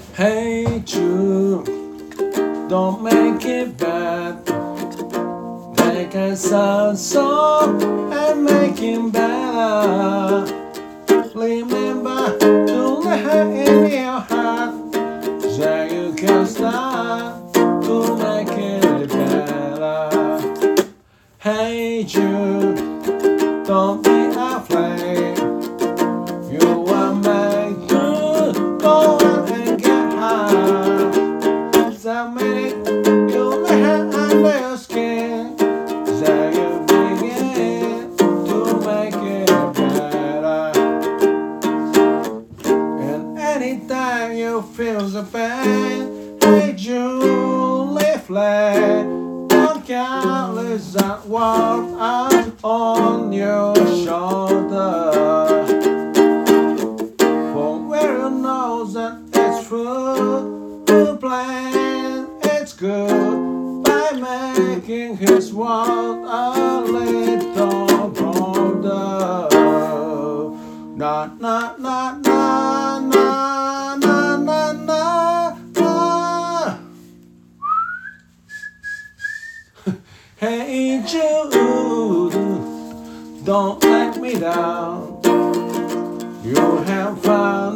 Hey Jude, don't make it bad. Take a sad song and make it better. Remember to let her in your heart, so you can start to make it better. Hey Jude, don't be afraid. You are made to go out and get high. So make you let her under your skin, so you begin to make it better. And anytime you feel the pain, hey Julie Flay, don't carry that world out on your shoulder. For where you know that it's true, to plan it's good by making his world a little broader. Na na na na na na na na na. Hey Jude, don't let me down. You have fun.